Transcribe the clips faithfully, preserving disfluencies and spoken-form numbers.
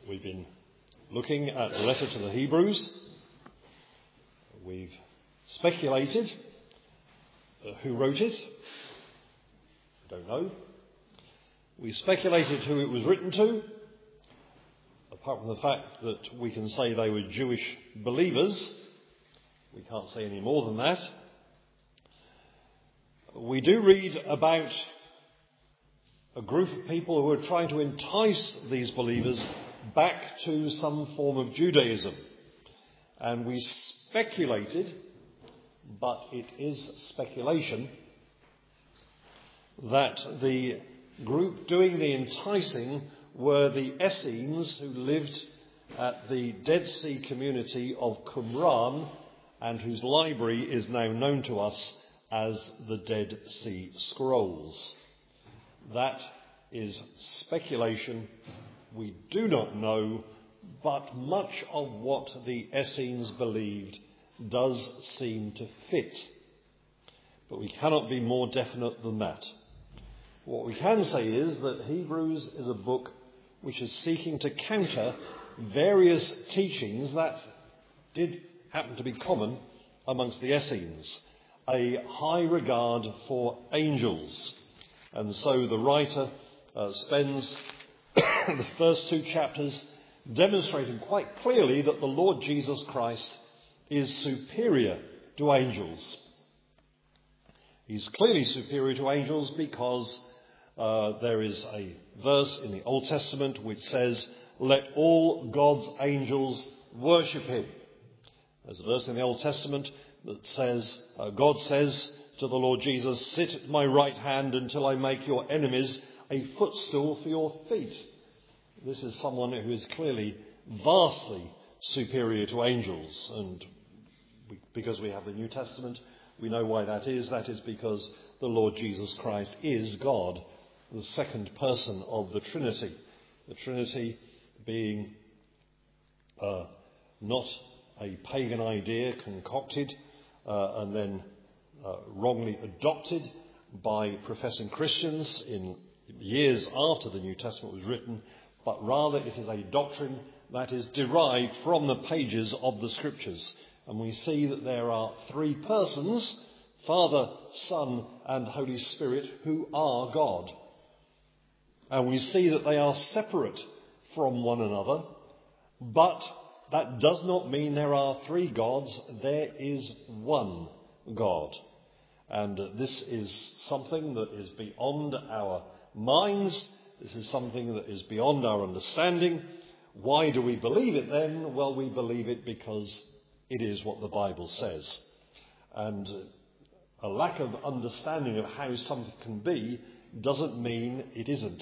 We've been looking at the letter to the Hebrews. We've speculated uh, who wrote it. I don't know. We speculated who it was written to, apart from the fact that we can say they were Jewish believers. We can't say any more than that. We do read about a group of people who are trying to entice these believers back to some form of Judaism. And we speculated, but it is speculation, that the group doing the enticing were the Essenes who lived at the Dead Sea community of Qumran and whose library is now known to us as the Dead Sea Scrolls. That is speculation. We do not know, but much of what the Essenes believed does seem to fit. But we cannot be more definite than that. What we can say is that Hebrews is a book which is seeking to counter various teachings that did happen to be common amongst the Essenes. A high regard for angels. And so the writer uh, spends the first two chapters demonstrating quite clearly that the Lord Jesus Christ is superior to angels. He's clearly superior to angels because uh, there is a verse in the Old Testament which says, "Let all God's angels worship him." There's a verse in the Old Testament that says, uh, God says to the Lord Jesus, "Sit at my right hand until I make your enemies a footstool for your feet." This is someone who is clearly vastly superior to angels. And we, because we have the New Testament, we know why that is. That is because the Lord Jesus Christ is God, the second person of the Trinity. The Trinity being uh, not a pagan idea concocted uh, and then uh, wrongly adopted by professing Christians in years after the New Testament was written, but rather it is a doctrine that is derived from the pages of the Scriptures. And we see that there are three persons, Father, Son, and Holy Spirit, who are God. And we see that they are separate from one another, but that does not mean there are three gods. There is one God. And uh, this is something that is beyond our minds. This is something that is beyond our understanding. Why do we believe it then? Well, we believe it because it is what the Bible says. And uh, a lack of understanding of how something can be doesn't mean it isn't.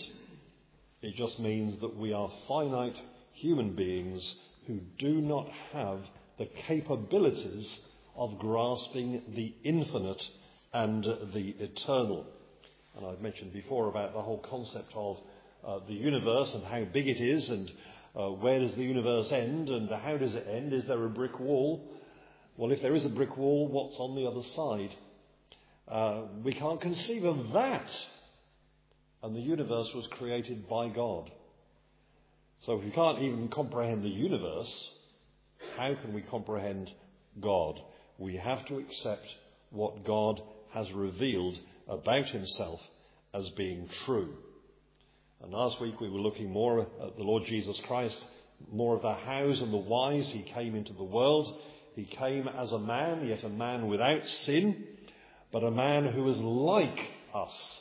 It just means that we are finite human beings who do not have the capabilities of grasping the infinite and the eternal. And I've mentioned before about the whole concept of uh, the universe and how big it is and uh, where does the universe end and how does it end? Is there a brick wall? Well, if there is a brick wall, what's on the other side? Uh, we can't conceive of that. And the universe was created by God. So if we can't even comprehend the universe, how can we comprehend God? We have to accept what God has revealed about himself as being true. And last week we were looking more at the Lord Jesus Christ, more of the hows and the whys. He came into the world. He came as a man, yet a man without sin, but a man who is like us.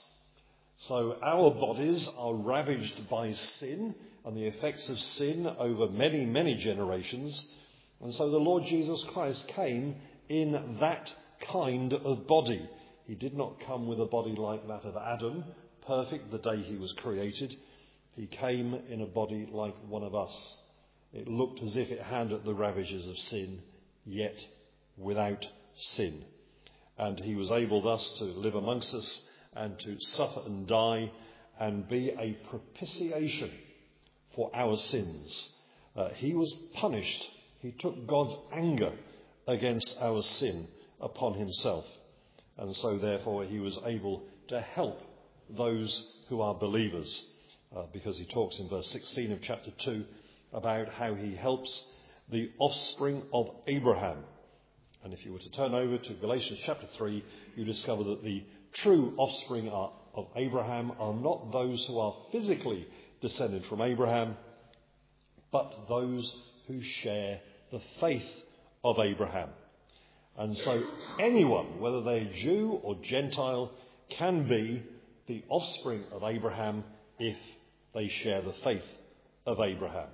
So our bodies are ravaged by sin and the effects of sin over many, many generations. And so the Lord Jesus Christ came in that kind of body. He did not come with a body like that of Adam, perfect the day he was created. He came in a body like one of us. It looked as if it had the ravages of sin, yet without sin. And he was able thus to live amongst us and to suffer and die and be a propitiation for our sins. Uh, he was punished. He took God's anger against our sin upon himself. And so therefore he was able to help those who are believers. Uh, because he talks in verse sixteen of chapter two about how he helps the offspring of Abraham. And if you were to turn over to Galatians chapter three, you discover that the true offspring of Abraham are not those who are physically descended from Abraham, but those who share the faith of Abraham. And so anyone, whether they're Jew or Gentile, can be the offspring of Abraham if they share the faith of Abraham.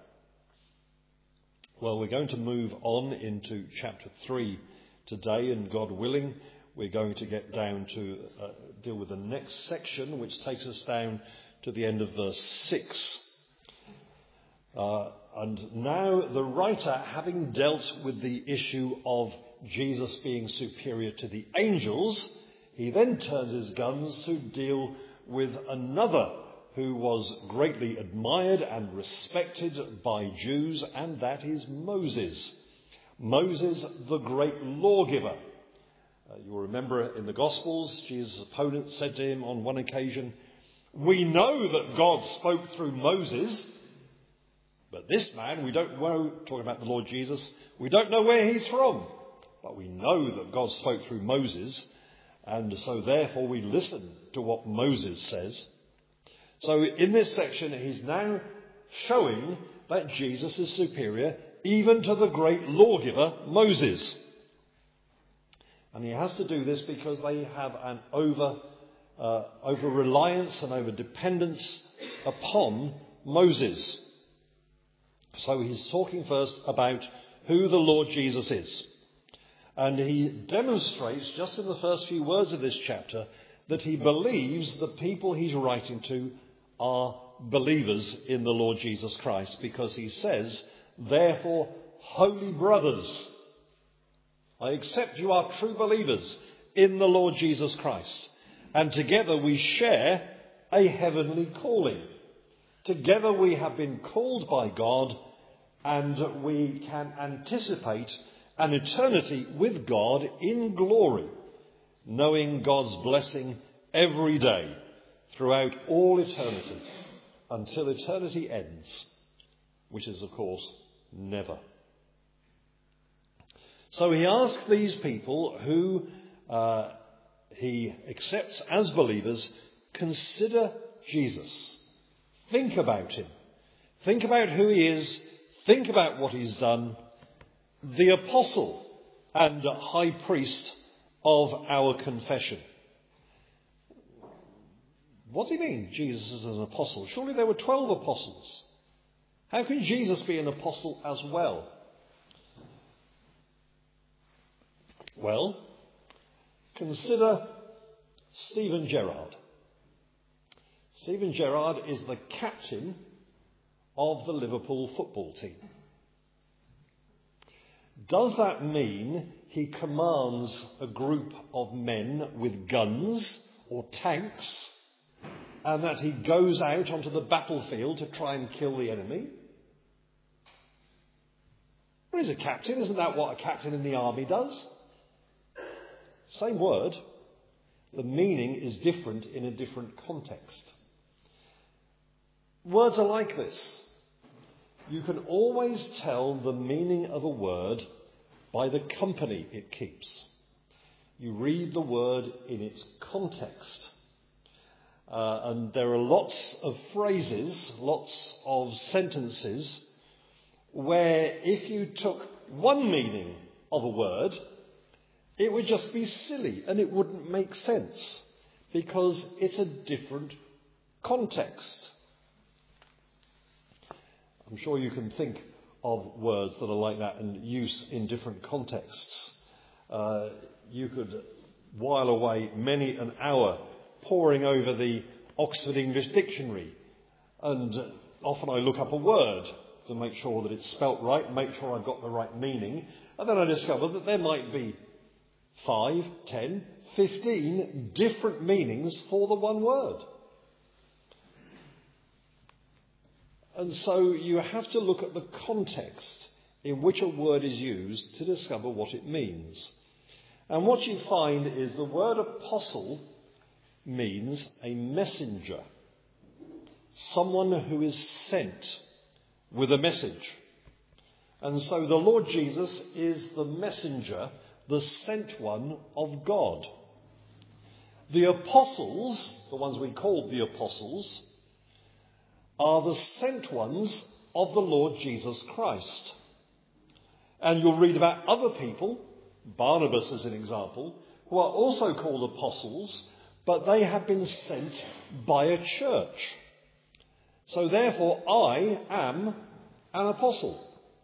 Well, we're going to move on into chapter three today, and God willing, we're going to get down to uh, deal with the next section, which takes us down to the end of verse six. Uh, and now the writer, having dealt with the issue of Jesus being superior to the angels, he then turns his guns to deal with another who was greatly admired and respected by Jews, and that is Moses. Moses, the great lawgiver. Uh, you'll remember in the Gospels, Jesus' opponent said to him on one occasion, "We know that God spoke through Moses, but this man, we don't know," talking about the Lord Jesus, "we don't know where he's from. But we know that God spoke through Moses, and so therefore we listen to what Moses says." So in this section, he's now showing that Jesus is superior even to the great lawgiver, Moses. And he has to do this because they have an over, uh, over-reliance and over-dependence upon Moses. So he's talking first about who the Lord Jesus is. And he demonstrates, just in the first few words of this chapter, that he believes the people he's writing to are believers in the Lord Jesus Christ, because he says, "Therefore, holy brothers, I accept you are true believers in the Lord Jesus Christ, and together we share a heavenly calling. Together we have been called by God, and we can anticipate an eternity with God in glory, knowing God's blessing every day throughout all eternity, until eternity ends, which is, of course, never." So he asks these people who uh, he accepts as believers, consider Jesus. Think about him. Think about who he is. Think about what he's done. The apostle and high priest of our confession. What do you mean, Jesus is an apostle? Surely there were twelve apostles. How can Jesus be an apostle as well? Well, consider Stephen Gerrard. Stephen Gerrard is the captain of the Liverpool football team. Does that mean he commands a group of men with guns or tanks, and that he goes out onto the battlefield to try and kill the enemy? Well, he's a captain. Isn't that what a captain in the army does? Same word. The meaning is different in a different context. Words are like this. You can always tell the meaning of a word by the company it keeps. You read the word in its context. Uh, and there are lots of phrases, lots of sentences, where if you took one meaning of a word, it would just be silly and it wouldn't make sense because it's a different context. I'm sure you can think of words that are like that and use in different contexts. Uh, you could while away many an hour poring over the Oxford English Dictionary, and often I look up a word to make sure that it's spelt right, make sure I've got the right meaning, and then I discover that there might be five, ten, fifteen different meanings for the one word. And so you have to look at the context in which a word is used to discover what it means. And what you find is the word apostle means a messenger, someone who is sent, with a message. And so the Lord Jesus is the messenger, the sent one of God. The apostles, the ones we call the apostles, are the sent ones of the Lord Jesus Christ. And you'll read about other people, Barnabas as an example, who are also called apostles, but they have been sent by a church. So therefore I am an apostle,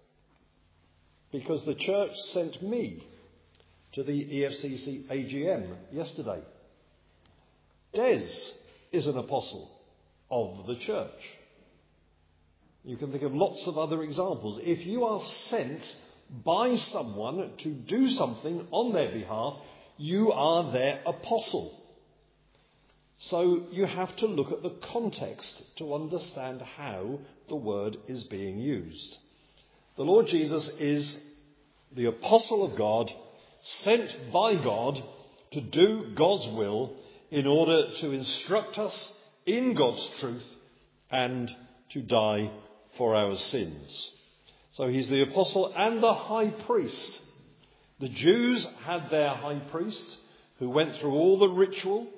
because the church sent me to the E F C C A G M yesterday. Des is an apostle of the church. You can think of lots of other examples. If you are sent by someone to do something on their behalf, you are their apostle. So you have to look at the context to understand how the word is being used. The Lord Jesus is the apostle of God, sent by God to do God's will in order to instruct us in God's truth and to die for our sins. So he's the apostle and the high priest. The Jews had their high priest who went through all the ritual,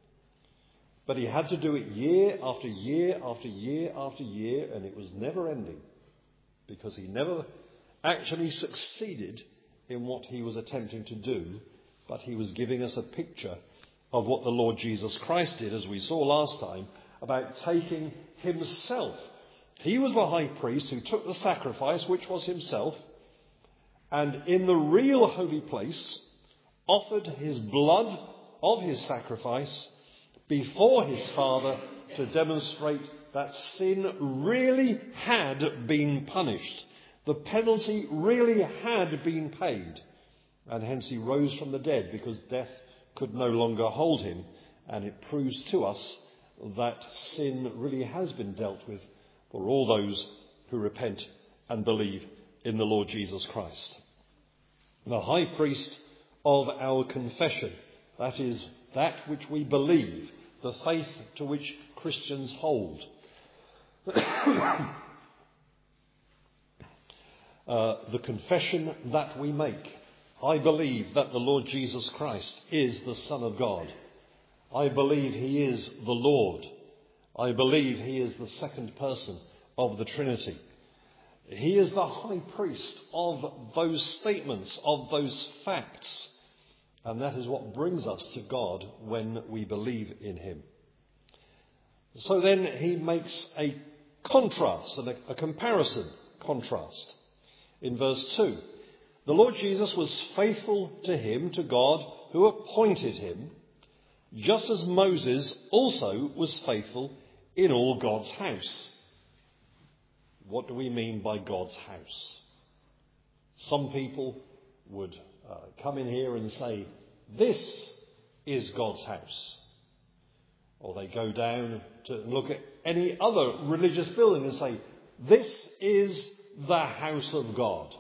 but he had to do it year after year after year after year, and it was never ending, because he never actually succeeded in what he was attempting to do, but he was giving us a picture of what the Lord Jesus Christ did, as we saw last time, about taking himself. He was the high priest who took the sacrifice, which was himself, and in the real holy place offered his blood of his sacrifice before his Father to demonstrate that sin really had been punished. The penalty really had been paid. And hence he rose from the dead, because death could no longer hold him. And it proves to us that sin really has been dealt with for all those who repent and believe in the Lord Jesus Christ. The high priest of our confession, that is, that which we believe, the faith to which Christians hold. uh, the confession that we make. I believe that the Lord Jesus Christ is the Son of God. I believe he is the Lord. I believe he is the second person of the Trinity. He is the high priest of those statements, of those facts. And that is what brings us to God when we believe in him. So then he makes a contrast, and a, a comparison contrast. In verse two, the Lord Jesus was faithful to him, to God, who appointed him, just as Moses also was faithful in all God's house. What do we mean by God's house? Some people would uh, come in here and say, this is God's house. Or they go down to look at any other religious building and say, this is the house of God.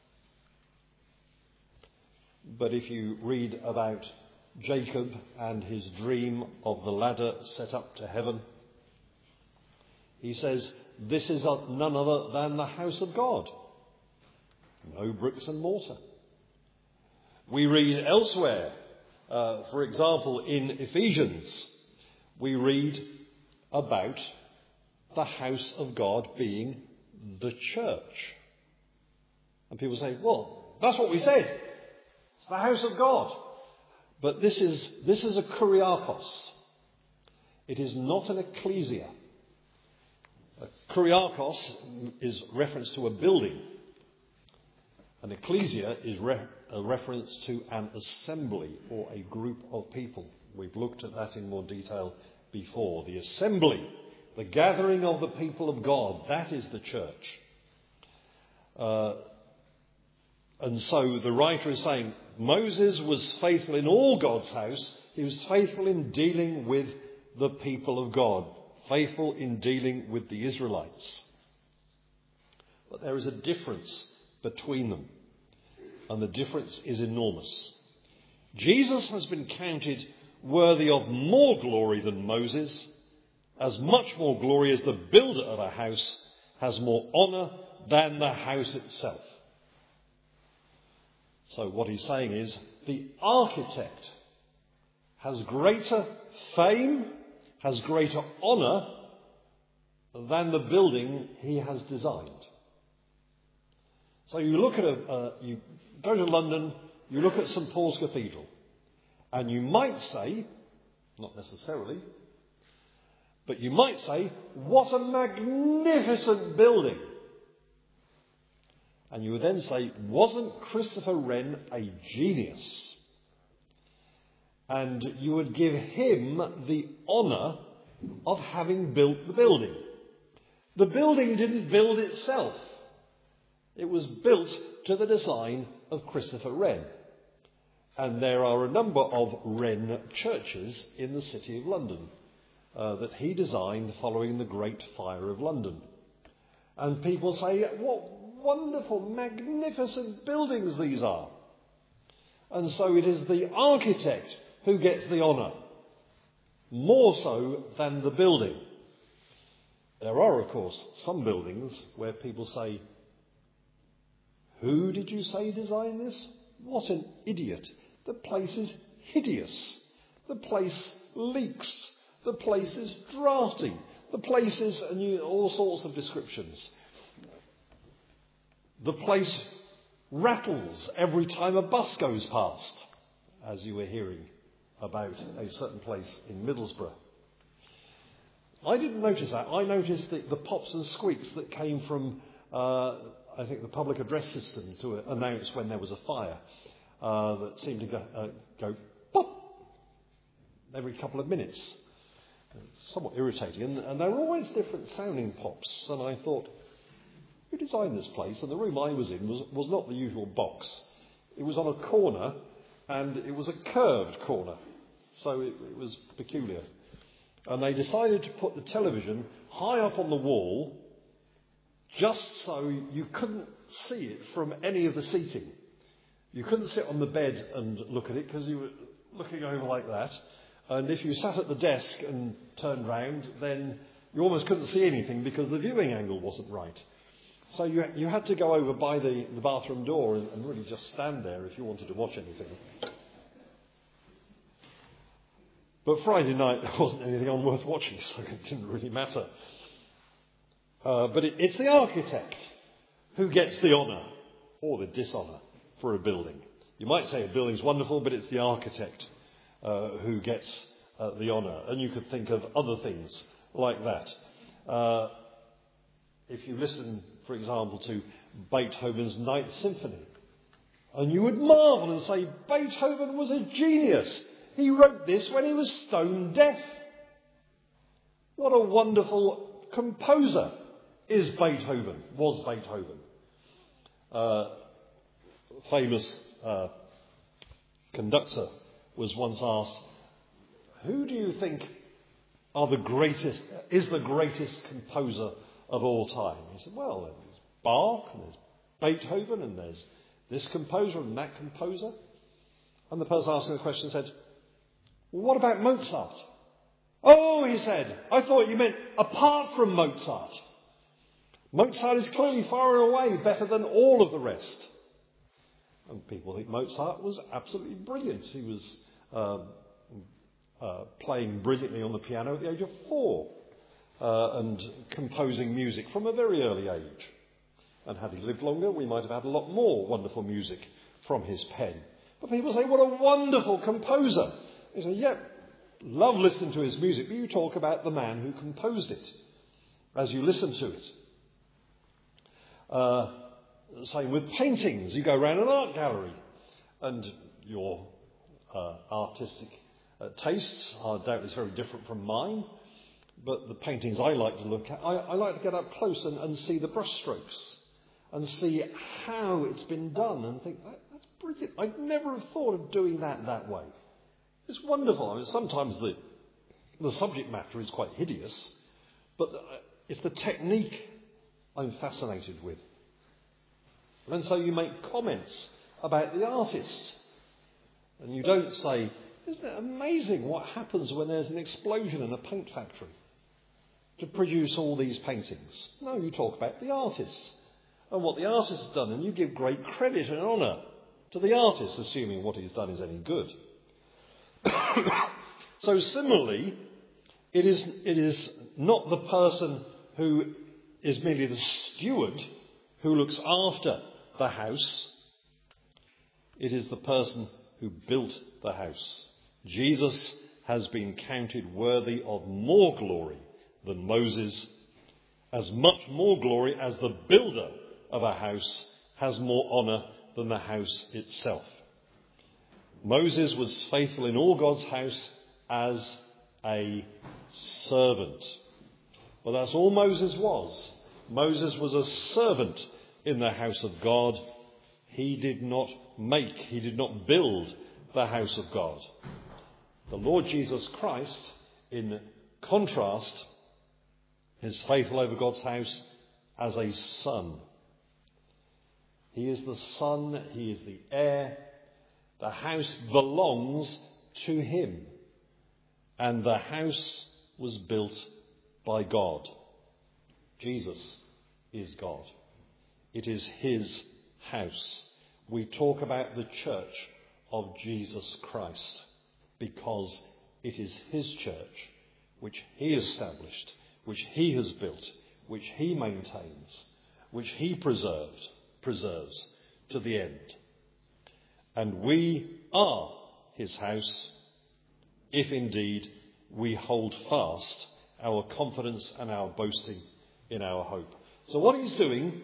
But if you read about Jacob and his dream of the ladder set up to heaven, he says, this is none other than the house of God. No bricks and mortar. We read elsewhere, uh, for example, in Ephesians, we read about the house of God being the church. And people say, well, that's what we said. It's the house of God. But this is, this is a kuriakos. It is not an ecclesia. A kuriakos is reference to a building. An ecclesia is re- a reference to an assembly or a group of people. We've looked at that in more detail before. The assembly, the gathering of the people of God, that is the church. Uh, and so the writer is saying Moses was faithful in all God's house. He was faithful in dealing with the people of God, faithful in dealing with the Israelites. But there is a difference between them, and the difference is enormous. Jesus has been counted worthy of more glory than Moses, as much more glory as the builder of a house has more honour than the house itself. So what he's saying is the architect has greater fame, has greater honour than the building he has designed. So you look at a, uh, you go to London, you look at St Paul's Cathedral, and you might say, not necessarily, but you might say, what a magnificent building. And you would then say, wasn't Christopher Wren a genius? And you would give him the honour of having built the building. The building didn't build itself. It was built to the design of Christopher Wren. And there are a number of Wren churches in the City of London uh, that he designed following the Great Fire of London. And people say, what wonderful, magnificent buildings these are. And so it is the architect who gets the honour, more so than the building. There are, of course, some buildings where people say, who did you say designed this? What an idiot. The place is hideous. The place leaks. The place is drafty. The place is, and you, all sorts of descriptions. The place rattles every time a bus goes past, as you were hearing about a certain place in Middlesbrough. I didn't notice that. I noticed the, the pops and squeaks that came from, uh, I think, the public address system to announce when there was a fire uh, that seemed to go, uh, go pop every couple of minutes. It's somewhat irritating. And, and there were always different sounding pops. And I thought, who designed this place? And the room I was in was, was not the usual box. It was on a corner, and it was a curved corner. So it, it was peculiar. And they decided to put the television high up on the wall, just so you couldn't see it from any of the seating. You couldn't sit on the bed and look at it because you were looking over like that. And if you sat at the desk and turned round, then you almost couldn't see anything because the viewing angle wasn't right. So you, you had to go over by the, the bathroom door and, and really just stand there if you wanted to watch anything. But Friday night there wasn't anything on worth watching, so it didn't really matter. Uh, but it, it's the architect who gets the honour or the dishonour for a building. You might say a building's wonderful, but it's the architect uh, who gets uh, the honour. And you could think of other things like that. Uh, if you listen, for example, to Beethoven's Ninth Symphony, and you would marvel and say, Beethoven was a genius. He wrote this when he was stone deaf. What a wonderful composer is Beethoven, was Beethoven. Uh, famous uh, conductor was once asked, who do you think are the greatest, is the greatest composer of all time? He said, well, there's Bach, and there's Beethoven, and there's this composer and that composer. And the person asking the question said, well, what about Mozart? Oh, he said, I thought you meant apart from Mozart. Mozart is clearly far away better than all of the rest. And people think Mozart was absolutely brilliant. He was uh, uh, playing brilliantly on the piano at the age of four uh, and composing music from a very early age. And had he lived longer, we might have had a lot more wonderful music from his pen. But people say, what a wonderful composer. You say, yeah, love listening to his music, but you talk about the man who composed it as you listen to it. Uh, same with paintings. You go around an art gallery and your uh, artistic uh, tastes are doubtless very different from mine, but the paintings I like to look at, I, I like to get up close and, and see the brushstrokes and see how it's been done and think, that, that's brilliant. I'd never have thought of doing that that way. It's wonderful. I mean, sometimes the, the subject matter is quite hideous, but it's the technique I'm fascinated with. And so you make comments about the artist. And you don't say, isn't it amazing what happens when there's an explosion in a paint factory? to produce all these paintings. No, you talk about the artist and what the artist has done, and you give great credit and honour to the artist, assuming what he's done is any good. So similarly, it is, it is not the person who is merely the steward who looks after the house. It is the person who built the house. Jesus has been counted worthy of more glory than Moses, as much more glory as the builder of a house has more honour than the house itself. Moses was faithful in all God's house as a servant. Well, that's all Moses was. Moses was a servant in the house of God. He did not make, he did not build the house of God. The Lord Jesus Christ, in contrast, is faithful over God's house as a son. He is the son, he is the heir. The house belongs to him. And the house was built by God. Jesus is God. It is his house. We talk about the church of Jesus Christ because it is his church which he established, which he has built, which he maintains, which he preserved, preserves to the end. And we are his house if indeed we hold fast our confidence and our boasting in our hope. So what he's doing,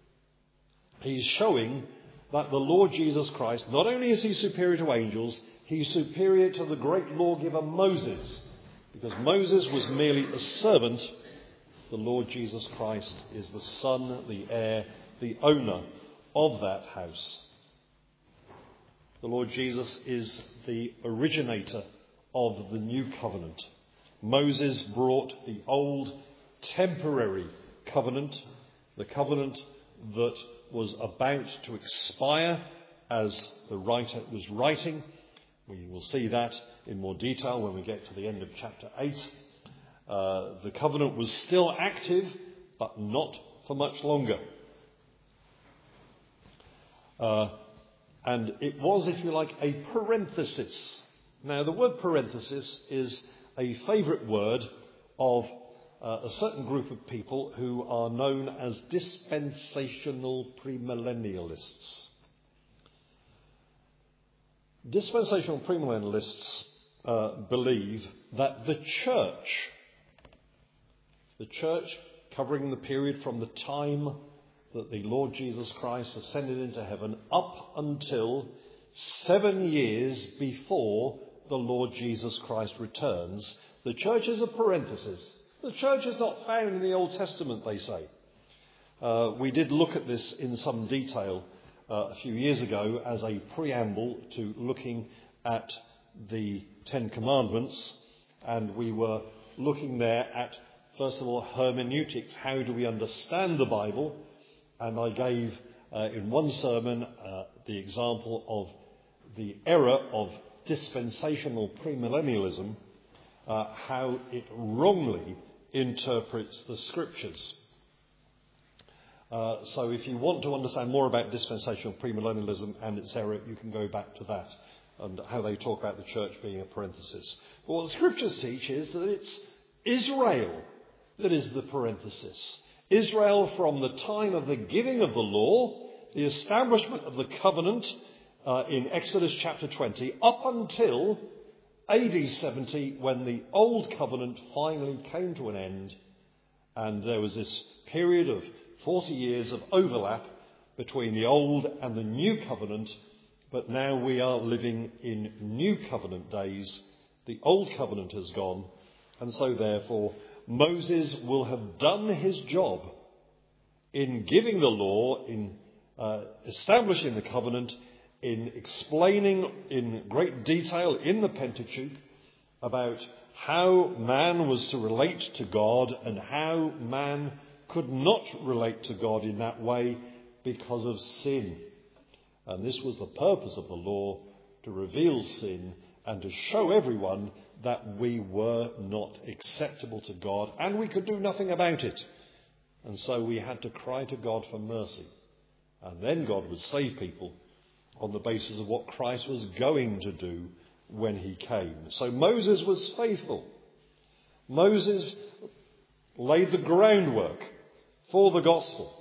he's showing that the Lord Jesus Christ, not only is he superior to angels, he's superior to the great lawgiver Moses. Because Moses was merely a servant, the Lord Jesus Christ is the son, the heir, the owner of that house. The Lord Jesus is the originator of the new covenant. Moses brought the old temporary covenant, the covenant that was about to expire as the writer was writing. We will see that in more detail when we get to the end of chapter eight. Uh, the covenant was still active, but not for much longer. Uh, and it was, if you like, a parenthesis. Now, the word parenthesis is a favourite word of uh, a certain group of people who are known as dispensational premillennialists. Dispensational premillennialists uh, believe that the church, the church covering the period from the time that the Lord Jesus Christ ascended into heaven up until seven years before the Lord Jesus Christ returns, the church is a parenthesis. The church is not found in the Old Testament, they say. Uh, we did look at this in some detail uh, a few years ago as a preamble to looking at the Ten Commandments, and we were looking there at, first of all, hermeneutics. How do we understand the Bible? And I gave uh, in one sermon uh, the example of the error of dispensational premillennialism, uh, how it wrongly interprets the scriptures. Uh, so if you want to understand more about dispensational premillennialism and its error, you can go back to that and how they talk about the church being a parenthesis. But what the scriptures teach is that it's Israel that is the parenthesis. Israel from the time of the giving of the law, the establishment of the covenant uh, in Exodus chapter twenty, up until A D seventy, when the old covenant finally came to an end, and there was this period of forty years of overlap between the old and the new covenant, but now we are living in new covenant days. The old covenant has gone, and so therefore Moses will have done his job in giving the law, in uh, establishing the covenant, in explaining in great detail in the Pentateuch about how man was to relate to God and how man could not relate to God in that way because of sin. And this was the purpose of the law, to reveal sin and to show everyone that we were not acceptable to God and we could do nothing about it. And so we had to cry to God for mercy. And then God would save people on the basis of what Christ was going to do when he came. So Moses was faithful. Moses laid the groundwork for the gospel.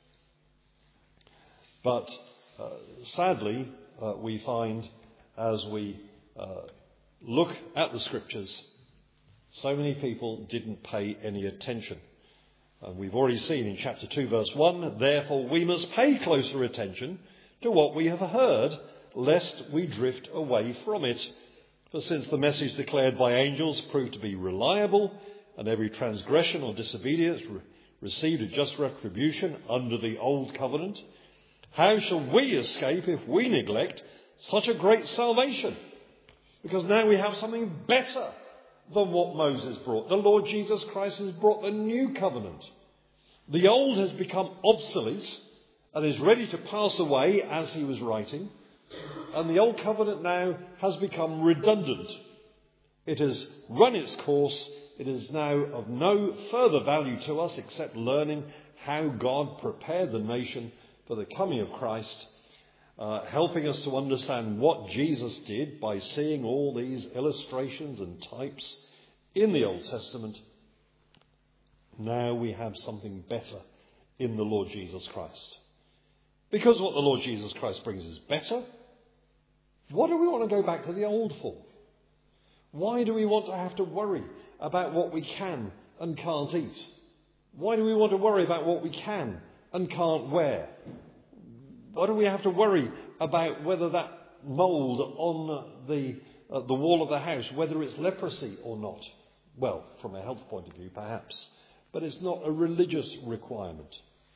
But uh, sadly, uh, we find as we uh, look at the scriptures, so many people didn't pay any attention. And we've already seen in chapter two, verse one, therefore we must pay closer attention to what we have heard, lest we drift away from it. For since the message declared by angels proved to be reliable, and every transgression or disobedience re- received a just retribution under the old covenant, how shall we escape if we neglect such a great salvation? Because now we have something better than what Moses brought. The Lord Jesus Christ has brought the new covenant. The old has become obsolete and is ready to pass away as he was writing. And the old covenant now has become redundant. It has run its course. It is now of no further value to us except learning how God prepared the nation for the coming of Christ, uh, helping us to understand what Jesus did by seeing all these illustrations and types in the Old Testament. Now we have something better in the Lord Jesus Christ. Because what the Lord Jesus Christ brings is better, what do we want to go back to the old for? Why do we want to have to worry about what we can and can't eat? Why do we want to worry about what we can and can't wear? Why do we have to worry about whether that mould on the uh, the wall of the house, whether it's leprosy or not? Well, from a health point of view, perhaps. But it's not a religious requirement.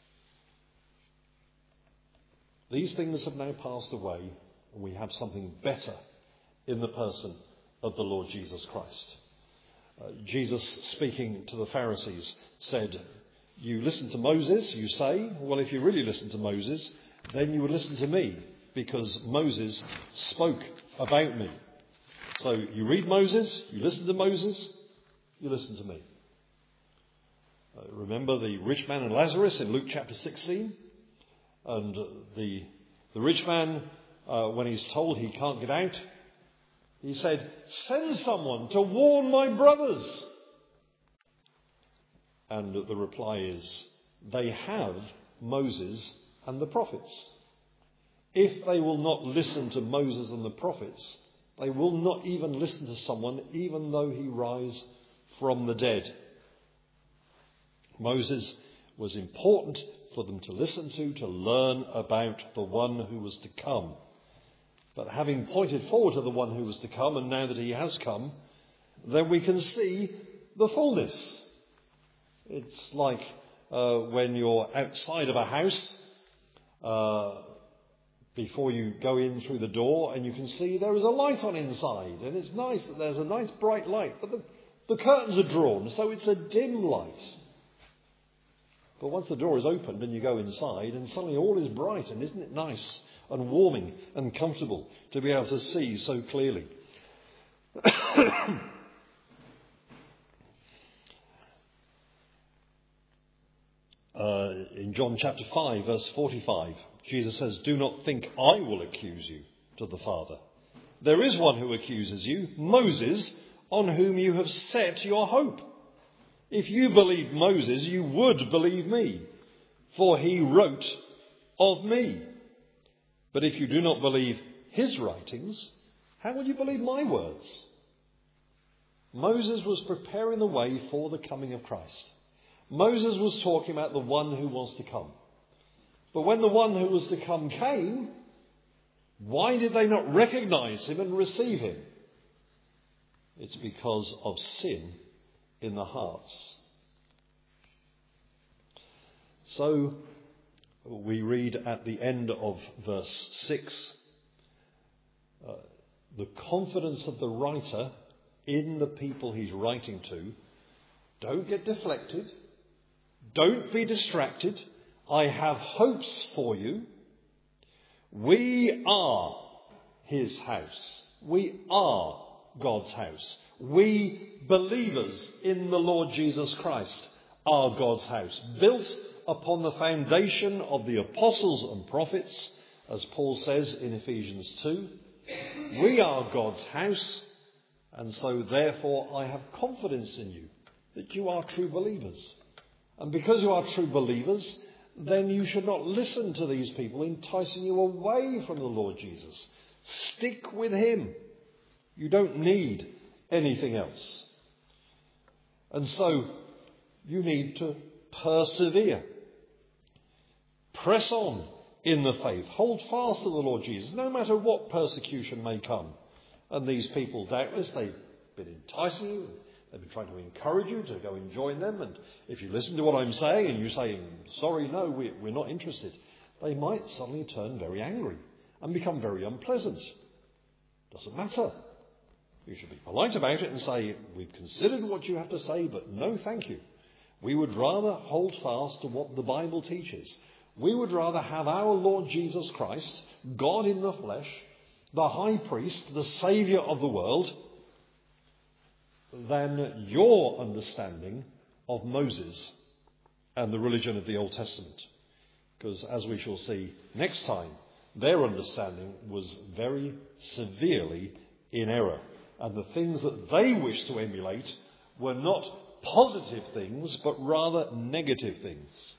These things have now passed away, and we have something better in the person of the Lord Jesus Christ. Uh, Jesus, speaking to the Pharisees, said, you listen to Moses, you say. Well, if you really listen to Moses, then you would listen to me, because Moses spoke about me. So you read Moses, you listen to Moses, you listen to me. Uh, remember the rich man and Lazarus in Luke chapter sixteen? And uh, the, the rich man, uh, when he's told he can't get out, he said, send someone to warn my brothers. And the reply is, they have Moses and the prophets. If they will not listen to Moses and the prophets, they will not even listen to someone, even though he rise from the dead. Moses was important for them to listen to, to learn about the one who was to come. But having pointed forward to the one who was to come, and now that he has come, then we can see the fullness. It's like uh, when you're outside of a house, uh, before you go in through the door, and you can see there is a light on inside, and it's nice that there's a nice bright light, but the, the curtains are drawn, so it's a dim light. But once the door is opened and you go inside, and suddenly all is bright, and isn't it nice and warming and comfortable to be able to see so clearly? uh, in John chapter five, verse forty-five, Jesus says, do not think I will accuse you to the Father. There is one who accuses you, Moses, on whom you have set your hope. If you believed Moses, you would believe me, for he wrote of me. But if you do not believe his writings, how will you believe my words? Moses was preparing the way for the coming of Christ. Moses was talking about the one who was to come. But when the one who was to come came, why did they not recognize him and receive him? It's because of sin in the hearts. So we read at the end of verse six, uh, the confidence of the writer in the people he's writing to. Don't get deflected. Don't be distracted. I have hopes for you. We are his house. We are God's house. We believers in the Lord Jesus Christ are God's house, built upon the foundation of the apostles and prophets, as Paul says in Ephesians two. We are God's house, and so therefore I have confidence in you that you are true believers. And because you are true believers, then you should not listen to these people enticing you away from the Lord Jesus. Stick with him. You don't need anything else. And so you need to persevere. Press on in the faith. Hold fast to the Lord Jesus, no matter what persecution may come. And these people, doubtless, they've been enticing you. They've been trying to encourage you to go and join them. And if you listen to what I'm saying and you say, sorry, no, we, we're not interested, they might suddenly turn very angry and become very unpleasant. Doesn't matter. You should be polite about it and say, we've considered what you have to say, but no thank you. We would rather hold fast to what the Bible teaches. We would rather have our Lord Jesus Christ, God in the flesh, the high priest, the saviour of the world, than your understanding of Moses and the religion of the Old Testament. Because as we shall see next time, their understanding was very severely in error. And the things that they wished to emulate were not positive things, but rather negative things.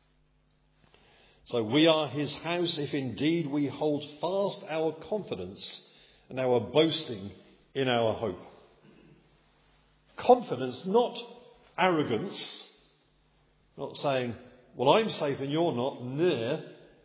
So we are his house if indeed we hold fast our confidence and our boasting in our hope. Confidence, not arrogance. Not saying, well, I'm safe and you're not. Near.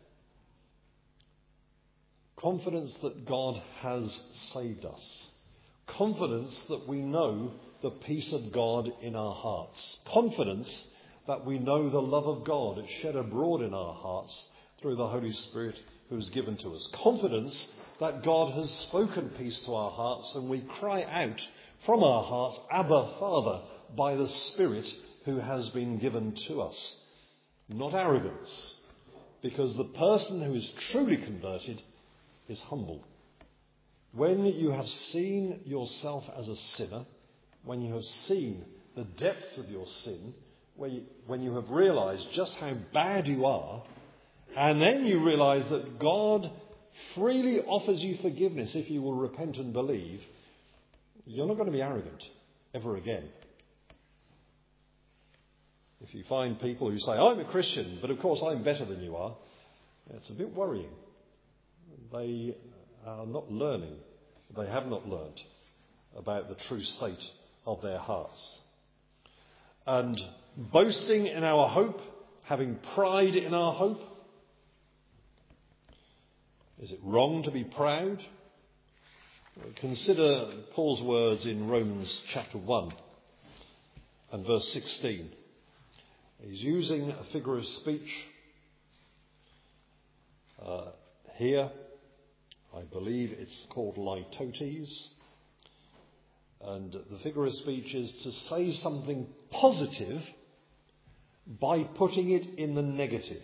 Confidence that God has saved us. Confidence that we know the peace of God in our hearts. Confidence that we know the love of God shed abroad in our hearts through the Holy Spirit who is given to us. Confidence that God has spoken peace to our hearts and we cry out from our hearts, Abba, Father, by the Spirit who has been given to us. Not arrogance, because the person who is truly converted is humble. When you have seen yourself as a sinner, when you have seen the depth of your sin, when you, when you have realised just how bad you are, and then you realise that God freely offers you forgiveness if you will repent and believe, you're not going to be arrogant ever again. If you find people who say, I'm a Christian, but of course I'm better than you are, it's a bit worrying. They are not learning, they have not learnt about the true state of their hearts. And boasting in our hope, having pride in our hope. Is it wrong to be proud? Consider Paul's words in Romans chapter one and verse sixteen. He's using a figure of speech uh, here. I believe it's called litotes. And the figure of speech is to say something positive by putting it in the negative.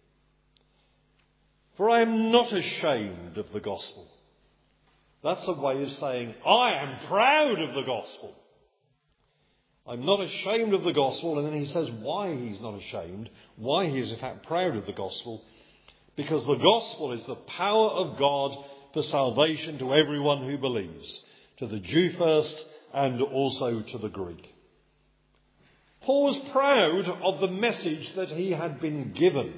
For I am not ashamed of the gospel. That's a way of saying, I am proud of the gospel. I'm not ashamed of the gospel. And then he says why he's not ashamed, why he is in fact proud of the gospel. Because the gospel is the power of God for salvation to everyone who believes, to the Jew first and also to the Greek. Paul was proud of the message that he had been given.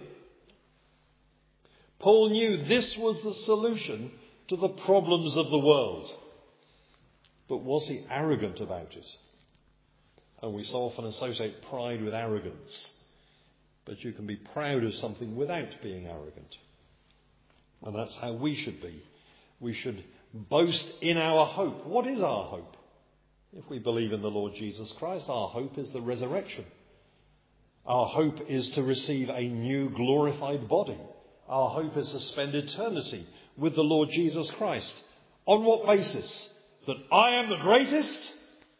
Paul knew this was the solution to the problems of the world. But was he arrogant about it? And we so often associate pride with arrogance. But you can be proud of something without being arrogant. And that's how we should be. We should boast in our hope. What is our hope? If we believe in the Lord Jesus Christ, our hope is the resurrection. Our hope is to receive a new glorified body. Our hope is to spend eternity with the Lord Jesus Christ. On what basis? That I am the greatest?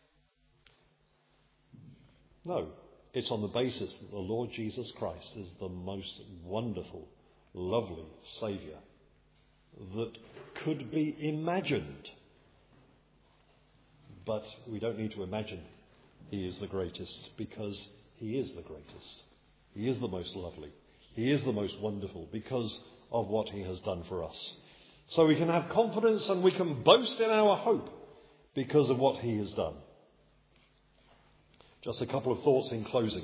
No, it's on the basis that the Lord Jesus Christ is the most wonderful, lovely Saviour that could be imagined. but we don't need to imagine he is the greatest, because he is the greatest. He is the most lovely. He is the most wonderful because of what he has done for us. So we can have confidence and we can boast in our hope because of what he has done. Just a couple of thoughts in closing.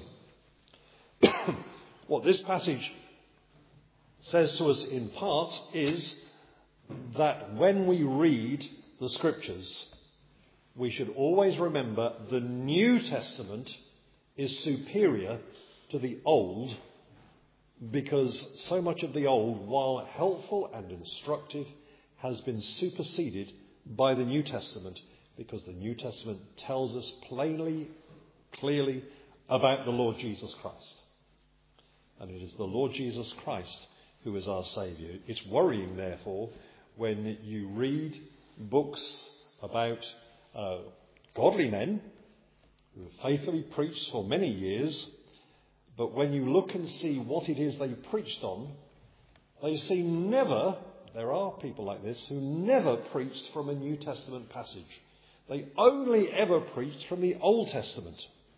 What this passage says to us in part is that when we read the Scriptures, we should always remember the New Testament is superior to the Old, because so much of the Old, while helpful and instructive, has been superseded by the New Testament, because the New Testament tells us plainly, clearly about the Lord Jesus Christ. And it is the Lord Jesus Christ who is our Saviour. It's worrying, therefore, when you read books about uh, godly men who have faithfully preached for many years, but when you look and see what it is they preached on, they seem never, there are people like this, who never preached from a New Testament passage. They only ever preached from the Old Testament.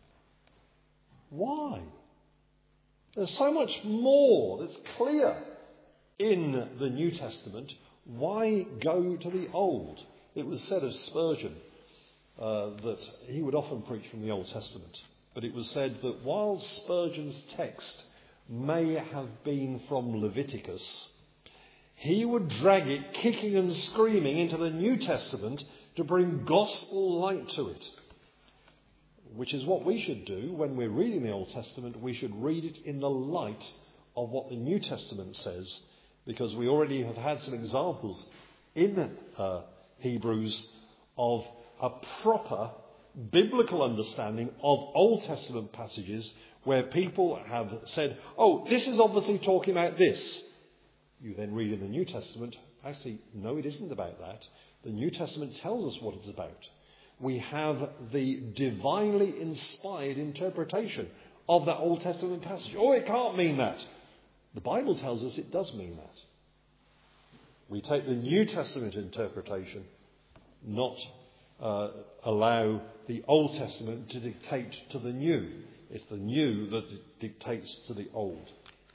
Why? There's so much more that's clear in the New Testament. Why go to the Old? It was said of Spurgeon uh, that he would often preach from the Old Testament. But it was said that while Spurgeon's text may have been from Leviticus, he would drag it kicking and screaming into the New Testament to bring gospel light to it. Which is what we should do when we're reading the Old Testament. We should read it in the light of what the New Testament says, because we already have had some examples in uh, Hebrews of a proper biblical understanding of Old Testament passages where people have said, oh, this is obviously talking about this. You then read in the New Testament, actually, no, it isn't about that. The New Testament tells us what it's about. We have the divinely inspired interpretation of that Old Testament passage. Oh, it can't mean that. The Bible tells us it does mean that. We take the New Testament interpretation, not uh, allow the Old Testament to dictate to the New. It's the New that dictates to the Old.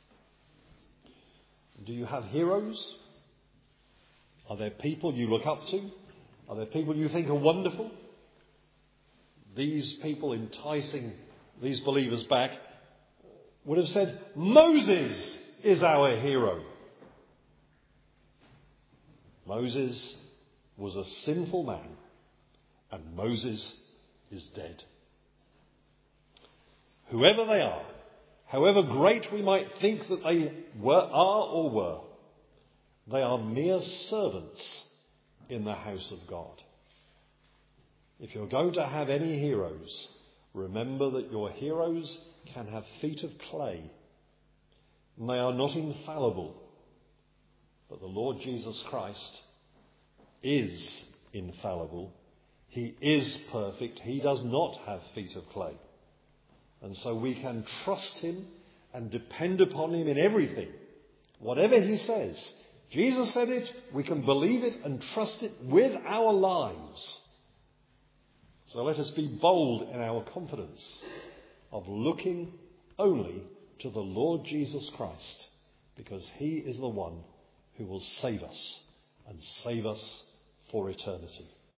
Do you have heroes? Are there people you look up to? Are there people you think are wonderful? These people enticing these believers back would have said, Moses is our hero. Moses was a sinful man, and Moses is dead. Whoever they are, however great we might think that they were, are or were, they are mere servants in the house of God. If you're going to have any heroes, remember that your heroes can have feet of clay, and they are not infallible. But the Lord Jesus Christ is infallible. He is perfect. He does not have feet of clay. And so we can trust him and depend upon him in everything. Whatever he says. Jesus said it, we can believe it and trust it with our lives. So let us be bold in our confidence of looking only to the Lord Jesus Christ, because he is the one who will save us and save us for eternity.